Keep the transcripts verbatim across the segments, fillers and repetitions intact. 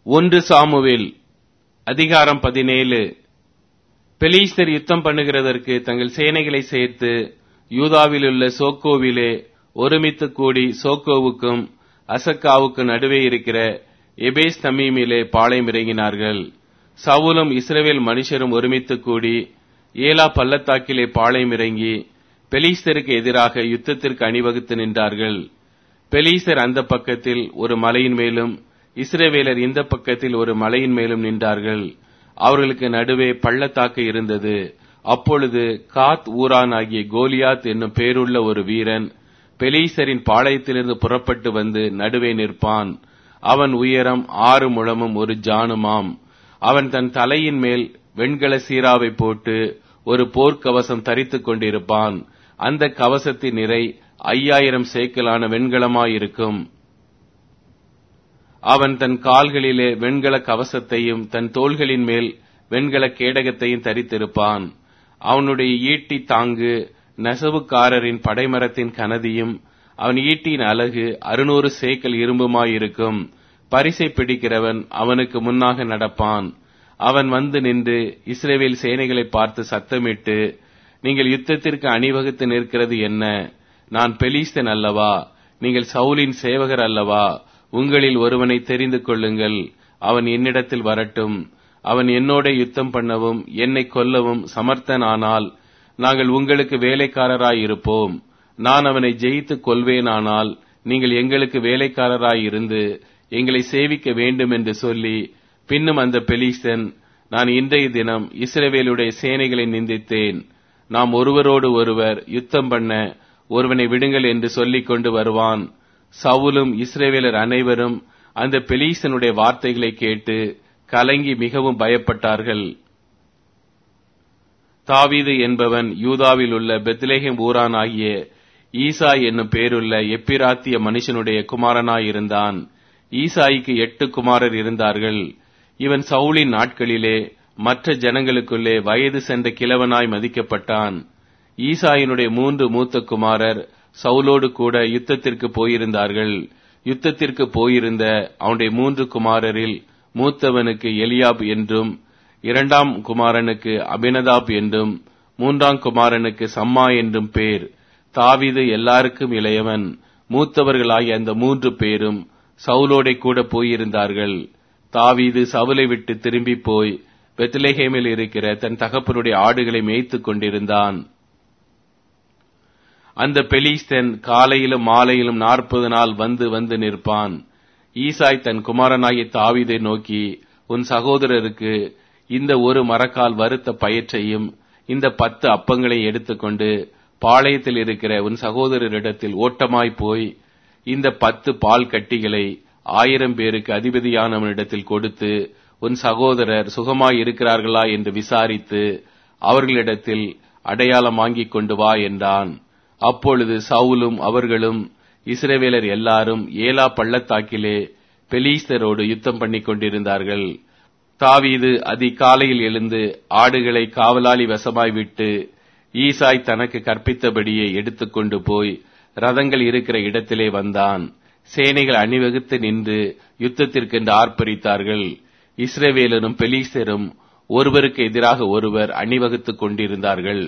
ஒன்று சாமுவேல் அதிகாரம் பதினேழு. பெலிஸ்தர் யுத்தம் பண்ணுகிறதற்கு தங்கள் சேனைகளை சேர்த்து யூதாவிலுள்ள சோக்கோவிலே ஒருமித்து கூடி சோக்கோவுக்கும் அசக்காவுக்கு நடுவே இருக்கிற எபேஸ் தம்மீமிலே பாளையம் இறங்கினார்கள். சவுலும் இஸ்ரவேல் மனுஷரும் ஒருமித்து கூடி ஏலா பள்ளத்தாக்கிலே பாளையம் இறங்கி பெலிஸ்தருக்கு எதிராக யுத்தத்திற்கு அணிவகுத்து நின்றார்கள். பெலிஸ்தர் அந்த பக்கத்தில் ஒரு மலையின் மேலும் இஸ்ரவேலர் இந்த பக்கத்தில் ஒரு மலையின் மேலும் நின்றார்கள். அவர்களுக்கு நடுவே பள்ளத்தாக்கு இருந்தது. அப்பொழுது காத் ஊரான் ஆகிய கோலியாத் என்னும் பேருள்ள ஒரு வீரன் பெலிஸ்தரின் பாளையத்திலிருந்து புறப்பட்டு வந்து நடுவே நிற்பான். அவன் உயரம் ஆறு முழமும் ஒரு ஜானுமாம். அவன் தன் தலையின் மேல் வெண்கல சீராவை போட்டு ஒரு போர்க்கவசம் தரித்துக் கொண்டிருப்பான். அந்த கவசத்தின் நிறை ஐயாயிரம் சேக்கலான வெண்கலமாயிருக்கும். அவன் தன் கால்களிலே வெண்கல கவசத்தையும் தன் தோள்களின் மேல் வெண்கல கேடகத்தையும் தரித்திருப்பான். அவனுடைய ஈட்டி தாங்கு நெசவுக்காரரின் படைமரத்தின் கனதியும் அவன் ஈட்டியின் அலகு அறுநூறு சேக்கல் இரும்புமாயிருக்கும். பரிசை பிடிக்கிறவன் அவனுக்கு முன்னாக நடப்பான். அவன் வந்து நின்று இஸ்ரவேல் சேனைகளை பார்த்து சத்தமிட்டு, நீங்கள் யுத்தத்திற்கு அணிவகுத்து நிற்கிறது என்ன? நான் பெலிஸ்தன் அல்லவா? நீங்கள் சவுலின் சேவகர் அல்லவா? உங்களில் ஒருவனை தெரிந்து கொள்ளுங்கள், அவன் என்னிடத்தில் வரட்டும். அவன் என்னோட யுத்தம் பண்ணவும் என்னை கொல்லவும் சமர்த்தனானால் நாங்கள் உங்களுக்கு வேலைக்காரராயிருப்போம். நான் அவனை ஜெயித்து கொள்வேனானால் நீங்கள் எங்களுக்கு வேலைக்காரராயிருந்து எங்களை சேவிக்க வேண்டும் என்று சொல்லி, பின்னும் அந்த பெலிஸ்தன், நான் இன்றைய தினம் இஸ்ரவேலுடைய சேனைகளை நிந்தித்தேன். நாம் ஒருவரோடு ஒருவர் யுத்தம் பண்ண ஒருவனை விடுங்கள் என்று சொல்லிக் கொண்டு வருவான். சவுலும் இஸ்ரவேலர் அனைவரும் அந்த பெலிஸ்தனுடைய வார்த்தைகளை கேட்டு கலங்கி மிகவும் பயப்பட்டார்கள். தாவீது என்பவன் யூதாவில் உள்ள பெத்லெகேம் ஊரான் ஆகிய ஈசாய் என்னும் பேருள்ள எப்பிராத்திய மனுஷனுடைய குமாரனாயிருந்தான். ஈசாய்க்கு எட்டு குமாரர் இருந்தார்கள். இவன் சவுலின் நாட்களிலே மற்ற ஜனங்களுக்குள்ளே வயது சென்ற கிழவனாய் மதிக்கப்பட்டான். ஈசாயினுடைய மூன்று மூத்த குமாரர் சவுலோடு கூட யுத்தத்திற்கு போயிருந்தார்கள். யுத்தத்திற்கு போயிருந்த அவனுடைய மூன்று குமாரரில் மூத்தவனுக்கு எலியாப் என்றும், இரண்டாம் குமாரனுக்கு அபினதாப் என்றும், மூன்றாம் குமாரனுக்கு சம்மா என்றும் பேர். தாவீது எல்லாருக்கும் இளையவன். மூத்தவர்களாகிய அந்த மூன்று பேரும் சவுலோட கூட போயிருந்தார்கள். தாவீது சவுலை விட்டு திரும்பி போய் பெத்லெகேமில் இருக்கிற தன் தகப்பனுடைய ஆடுகளை மேய்த்துக் கொண்டிருந்தான். அந்த பெலிஸ்தன் காலையிலும் மாலையிலும் நாற்பது நாள் வந்து வந்து நிற்பான். ஈசாய் தன் குமாரனாகிய தாவீதை நோக்கி, உன் சகோதரருக்கு இந்த ஒரு மரக்கால் வறுத்த பயற்றையும் இந்த பத்து அப்பங்களை எடுத்துக்கொண்டு பாளையத்தில் இருக்கிற உன் சகோதரரிடத்தில் ஓட்டமாய் போய் இந்த பத்து பால் கட்டிகளை ஆயிரம் பேருக்கு அதிபதியானவனிடத்தில் கொடுத்து உன் சகோதரர் சுகமாய் இருக்கிறார்களா என்று விசாரித்து அவர்களிடத்தில் அடையாளம் வாங்கிக் கொண்டு வா என்றான். அப்பொழுது சவுலும் அவர்களும் இஸ்ரவேலர் எல்லாரும் ஏலா பள்ளத்தாக்கிலே பெலிஸ்தரோடு யுத்தம் பண்ணிக் கொண்டிருந்தார்கள். தாவீது அதிகாலையில் எழுந்து ஆடுகளை காவலாளி வசமாய் விட்டு ஈசாய் தனக்கு கற்பித்தபடியே எடுத்துக்கொண்டு போய் ரதங்கள் இருக்கிற இடத்திலே வந்தான். சேனைகள் அணிவகுத்து நின்று யுத்தத்திற்கென்று ஆர்ப்பரித்தார்கள். இஸ்ரவேலரும் பெலிஸ்தரும் ஒருவருக்கு எதிராக ஒருவர் அணிவகுத்துக் கொண்டிருந்தார்கள்.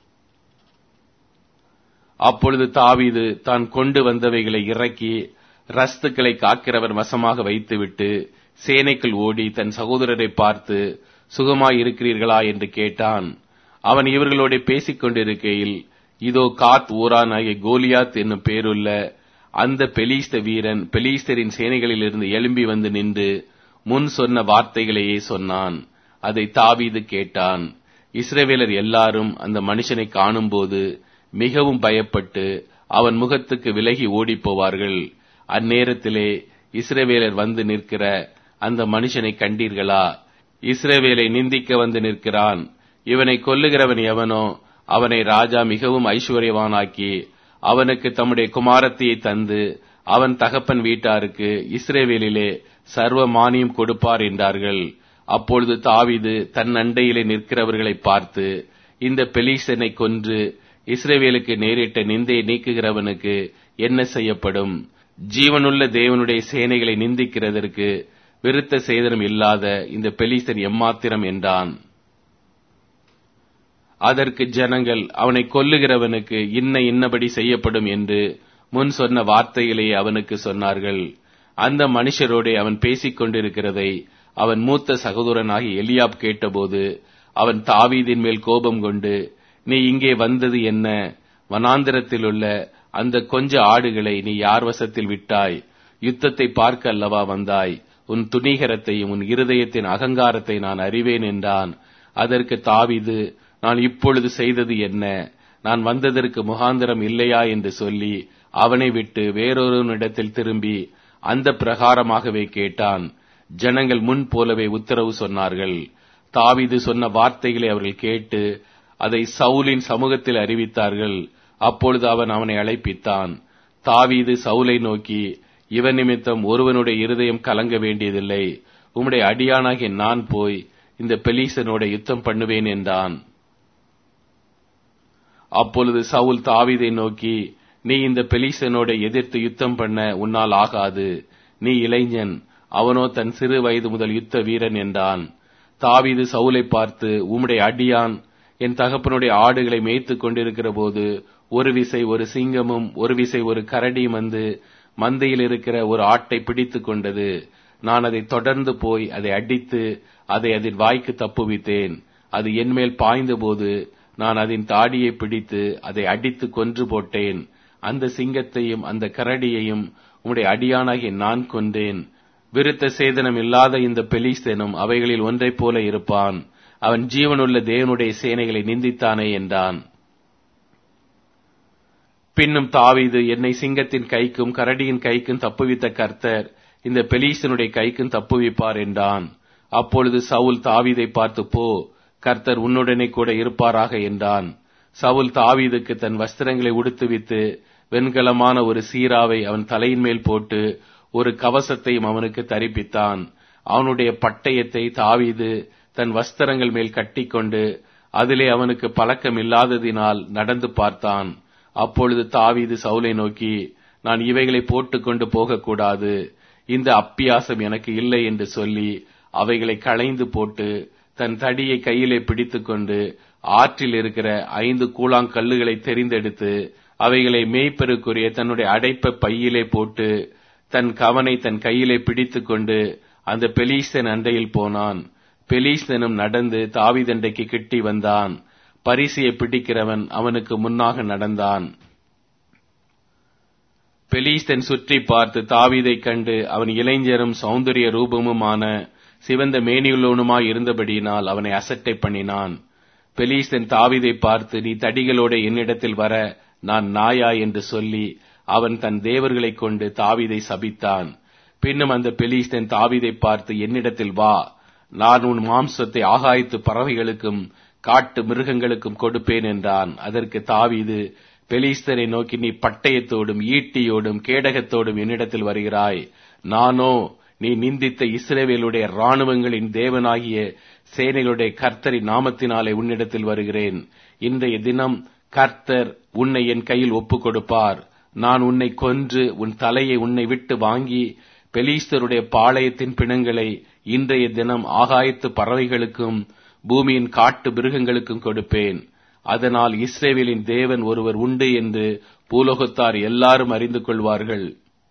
அப்பொழுது தாவீது தான் கொண்டு வந்தவைகளை இறக்கி ரஸ்துக்களை காக்கிறவர் வசமாக வைத்துவிட்டு சேனைக்குள் ஓடி தன் சகோதரரை பார்த்து, சுகமாய் இருக்கிறீர்களா என்று கேட்டான். அவன் இவர்களோட பேசிக் கொண்டிருக்கையில், இதோ காத் ஊரான் ஆகிய கோலியாத் என்னும் பேருள்ள அந்த பெலிஸ்த வீரன் பெலிஸ்தரின் சேனைகளிலிருந்து எழும்பி வந்து நின்று முன் சொன்ன வார்த்தைகளையே சொன்னான். அதை தாவீது கேட்டான். இஸ்ரவேலர் எல்லாரும் அந்த மனுஷனை காணும்போது மிகவும் பயப்பட்டு அவன் முகத்துக்கு விலகி ஓடிப் போவார்கள். அந்நேரத்திலே இஸ்ரவேலர் வந்து நிற்கிற அந்த மனுஷனை கண்டீர்களா? இஸ்ரவேலை நிந்திக்க வந்து நிற்கிறான். இவனை கொல்லுகிறவன் எவனோ அவனை ராஜா மிகவும் ஐஸ்வர்யவானாக்கி அவனுக்கு தம்முடைய குமாரத்தியை தந்து அவன் தகப்பன் வீட்டாருக்கு இஸ்ரவேலிலே சர்வ மானியம் கொடுப்பார் என்றார்கள். அப்பொழுது தாவீது தன் அண்டையிலே நிற்கிறவர்களை பார்த்து, இந்த பெலிஸ்தனை கொன்று இஸ்ரவேலுக்கு நேரிட்ட நிந்தையை நீக்குகிறவனுக்கு என்ன செய்யப்படும்? ஜீவனுள்ள தேவனுடைய சேனைகளை நிந்திக்கிறதற்கு விருத்த சேதனம் இல்லாத இந்த பெலிஸ்தன் எம்மாத்திரம் என்றான். அதற்கு ஜனங்கள், அவனை கொல்லுகிறவனுக்கு இன்ன இன்னபடி செய்யப்படும் என்று முன் சொன்ன வார்த்தைகளையே அவனுக்கு சொன்னார்கள். அந்த மனுஷரோடே அவன் பேசிக் கொண்டிருக்கிறதை அவன் மூத்த சகோதரனாகி எலியாப் கேட்டபோது அவன் தாவீதின் மேல் கோபம் கொண்டு, நீ இங்கே வந்தது என்ன? வனாந்திரத்திலுள்ள அந்த கொஞ்ச ஆடுகளை நீ யார் வசத்தில் விட்டாய்? யுத்தத்தை பார்க்க அல்லவா வந்தாய்? உன் துணிகரத்தையும் உன் இருதயத்தின் அகங்காரத்தை நான் அறிவேன் என்றான். அதற்கு தாவீது, நான் இப்பொழுது செய்தது என்ன? நான் வந்ததற்கு முகாந்திரம் இல்லையா என்று சொல்லி அவனை விட்டு வேறொருவனிடத்தில் திரும்பி அந்த பிரகாரமாகவே கேட்டான். ஜனங்கள் முன் போலவே உத்தரவு சொன்னார்கள். தாவீது சொன்ன வார்த்தைகளை அவர்கள் கேட்டு அதை சவுலின் சமூகத்தில் அறிவித்தார்கள். அப்பொழுது அவன் அவனை அழைப்பித்தான். தாவீது சவுலை நோக்கி, இவன் நிமித்தம் ஒருவனுடைய இருதயம் கலங்க வேண்டியதில்லை. உம்முடைய அடியானாகிய நான் போய் இந்த பெலிஸ்தனோட யுத்தம் பண்ணுவேன் என்றான். அப்பொழுது சவுல் தாவீதை நோக்கி, நீ இந்த பெலிஸ்தனோட எதிர்த்து யுத்தம் பண்ண உன்னால் ஆகாது. நீ இளைஞன், அவனோ தன் சிறு வயது முதல் யுத்த வீரன் என்றான். தாவீது சவுலை பார்த்து, உம்முடைய அடியான் என் தகப்பனுடைய ஆடுகளை மேய்த்துக் கொண்டிருக்கிற போது ஒரு விசை ஒரு சிங்கமும் ஒரு விசை ஒரு கரடியும் வந்து மந்தையில் இருக்கிற ஒரு ஆட்டை பிடித்துக் கொண்டது. நான் அதை தொடர்ந்து போய் அதை அடித்து அதை அதன் வாய்க்கு தப்புவித்தேன். அது என்மேல் பாய்ந்த போது நான் அதன் தாடியை பிடித்து அதை அடித்து கொன்று போட்டேன். அந்த சிங்கத்தையும் அந்த கரடியையும் உம்முடைய அடியானாகிய நான் கொன்றேன். விருத்த சேதனம் இல்லாத இந்த பெலிஸ்தனும் அவைகளில் ஒன்றைப் போல இருப்பான். அவன் ஜீவனுள்ள தேவனுடைய சேனைகளை நிந்தித்தானே என்றான். பின்னும் தாவீது, என்னை சிங்கத்தின் கைக்கும் கரடியின் கைக்கும் தப்புவித்த கர்த்தர் இந்த பெலிஸ்தனுடைய கைக்கும் தப்புவிப்பார் என்றான். அப்பொழுது சவுல் தாவீதை பார்த்து, போ, கர்த்தர் உன்னுடனே கூட இருப்பாராக என்றான். சவுல் தாவீதுக்கு தன் வஸ்திரங்களை உடுத்துவித்து வெண்கலமான ஒரு சீராவை அவன் தலையின் மேல் போட்டு ஒரு கவசத்தையும் அவனுக்கு தரிப்பித்தான். அவனுடைய பட்டயத்தை தாவீது தன் வஸ்திரங்கள் மேல் கட்டிக்கொண்டு அதிலே அவனுக்கு பழக்கம் இல்லாததினால் நடந்து பார்த்தான். அப்பொழுது தாவீது சவுலை நோக்கி, நான் இவைகளை போட்டுக்கொண்டு போகக்கூடாது, இந்த அப்பியாசம் எனக்கு இல்லை என்று சொல்லி அவைகளை களைந்து போட்டு தன் தடியை கையிலே பிடித்துக்கொண்டு ஆற்றில் இருக்கிற ஐந்து கூழாங்கல்லுகளை தெரிந்தெடுத்து அவைகளை மேய்ப்பருக்குரிய தன்னுடைய அடைப்ப பையிலே போட்டு தன் கவனை தன் கையிலே பிடித்துக்கொண்டு அந்த பெலிஸ்தன் அண்டையில் போனான். பெலிஸ்தனும் நடந்து தாவீதண்டைக்கு கிட்டி வந்தான். பரிசையை பிடிக்கிறவன் அவனுக்கு முன்னாக நடந்தான். பெலிஸ்தன் சுற்றி பார்த்து தாவீதை கண்டு அவன் இளைஞரும் சௌந்தரிய ரூபமுமான சிவந்த மேனியுள்ளவனுமாய் இருந்தபடியினால் அவனை அசட்டை பண்ணினான். பெலிஸ்தன் தாவீதை பார்த்து, நீ தடிகளோட என்னிடத்தில் வர நான் நாயா என்று சொல்லி அவன் தன் தேவர்களைக் கொண்டு தாவீதை சபித்தான். பின்னும் அந்த பெலிஸ்தன் தாவீதை பார்த்து, என்னிடத்தில் வா, நான் உன் மாம்சத்தை ஆகாயத்து பறவைகளுக்கும் காட்டு மிருகங்களுக்கும் கொடுப்பேன் என்றான். அதற்கு தாவீது பெலிஸ்தரை நோக்கி, நீ பட்டயத்தோடும் ஈட்டியோடும் கேடகத்தோடும் என்னிடத்தில் வருகிறாய், நானோ நீ நிந்தித்த இஸ்ரவேலுடைய இராணுவங்களின் தேவனாகிய சேனைகளுடைய கர்த்தரின் நாமத்தினாலே உன்னிடத்தில் வருகிறேன். இன்றைய தினம் கர்த்தர் உன்னை என் கையில் ஒப்புக் கொடுப்பார். நான் உன்னை கொன்று உன் தலையை உன்னை விட்டு வாங்கி பெலிஸ்தருடைய பாளையத்தின் பிணங்களை இன்றைய தினம் ஆகாயத்து பறவைகளுக்கும் பூமியின் காட்டு மிருகங்களுக்கும் கொடுப்பேன். அதனால் இஸ்ரவேலின் தேவன் ஒருவர் உண்டு என்று பூலோகத்தார் எல்லாரும் அறிந்து கொள்வார்கள்.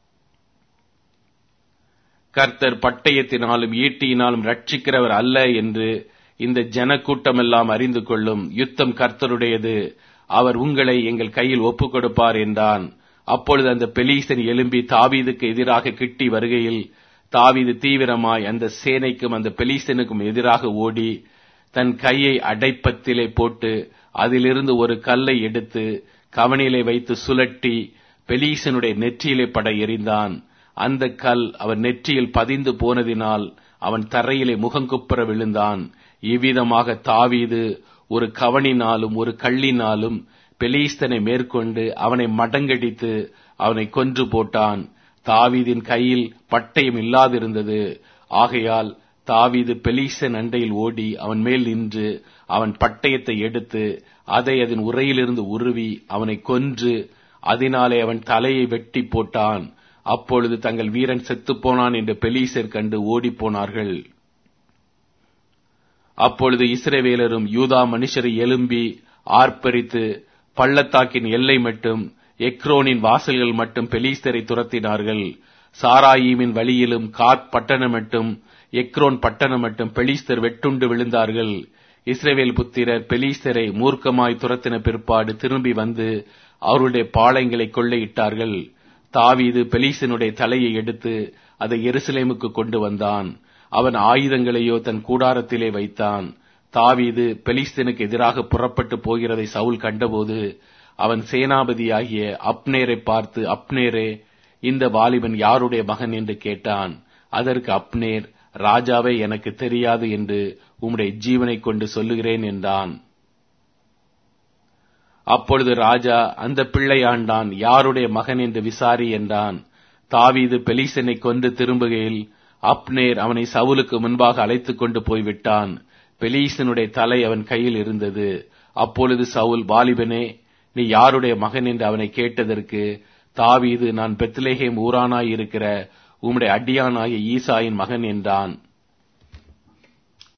கர்த்தர் பட்டயத்தினாலும் ஈட்டியினாலும் ரட்சிக்கிறவர் அல்ல என்று இந்த ஜனக்கூட்டமெல்லாம் அறிந்து கொள்ளும். யுத்தம் கர்த்தருடையது, அவர் உங்களை எங்கள் கையில் ஒப்புக் கொடுப்பார் என்றான். அப்பொழுது அந்த பெலிஸ்தன் எழும்பி தாவீதுக்கு எதிராக கிட்டி வருகையில் தாவீது தீவிரமாய் அந்த சேனைக்கும் அந்த பெலிஸ்தனுக்கும் எதிராக ஓடி தன் கையை அடைப்பத்திலே போட்டு அதிலிருந்து ஒரு கல்லை எடுத்து கவனிலே வைத்து சுழட்டி பெலிஸ்தனுடைய நெற்றியிலே பட எறிந்தான். அந்த கல் அவன் நெற்றியில் பதிந்து போனதினால் அவன் தரையிலே முகங்குப்புற விழுந்தான். இவ்விதமாக தாவீது ஒரு கவனினாலும் ஒரு கல்லினாலும் பெலிஸ்தனை மேற்கொண்டு அவனை மடங்கடித்து அவனை கொன்று போட்டான். தாவீதின் கையில் பட்டயம் இல்லாதிருந்தது. ஆகையால் தாவீது பெலிஸ்தன் அண்டையில் ஓடி அவன் மேல் நின்று அவன் பட்டயத்தை எடுத்து அதை அதன் உரையிலிருந்து உருவி அவனை கொன்று அதனாலே அவன் தலையை வெட்டி போட்டான். அப்பொழுது தங்கள் வீரன் செத்துப்போனான் என்று பெலீசர் கண்டு ஓடிப்போனார்கள். அப்பொழுது இஸ்ரவேலரும் யூதா மனுஷரை எழும்பி ஆர்ப்பரித்து பள்ளத்தாக்கின் எல்லை மட்டும் எக்ரோனின் வாசல்கள் மட்டும் பெலீஸ்தரை துரத்தினார்கள். சாராயீமின் வழியிலும் காத் பட்டணம் மட்டும் எக்ரோன் பட்டணம் மட்டும் பெலீஸ்தர் வெட்டுண்டு விழுந்தார்கள். இஸ்ரவேல் புத்திரர் பெலீஸ்தரை மூர்க்கமாய் துரத்தின பிற்பாடு திரும்பி வந்து அவருடைய பாளையங்களை கொள்ளையிட்டார்கள். தாவீது பெலீசனுடைய தலையை எடுத்து அதை எருசலேமுக்கு கொண்டு வந்தான். அவன் ஆயுதங்களையோ தன் கூடாரத்திலே வைத்தான். தாவீது பெலிஸ்தீனுக்கு எதிராக புறப்பட்டு போகிறதை சவுல் கண்டபோது அவன் சேனாபதியாகிய அப்னேரை பார்த்து, அப்னேரே, இந்த வாலிபன் யாருடைய மகன் என்று கேட்டான். அதற்கு அப்னேர், ராஜாவே, எனக்கு தெரியாது என்று உம்முடைய ஜீவனை கொண்டு சொல்லுகிறேன் என்றான். அப்பொழுது ராஜா, அந்த பிள்ளையாண்டான், யாருடைய மகன் என்று விசாரி என்றான். தாவீது பெலிஸ்தனை கொண்டு திரும்புகையில் அப்னேர் அவனை சவுலுக்கு முன்பாக அழைத்துக் கொண்டு போய்விட்டான். பெலீசனுடைய தலை அவன் கையில் இருந்தது. அப்பொழுது சவுல், வாலிபனே, நீ யாருடைய மகன் என்று அவனை கேட்டதற்கு தாவீது, நான் பெத்லெகேம் ஊரானாய் இருக்கிற உம்முடைய அடியானாகிய ஈசாயின் மகன் என்றான்.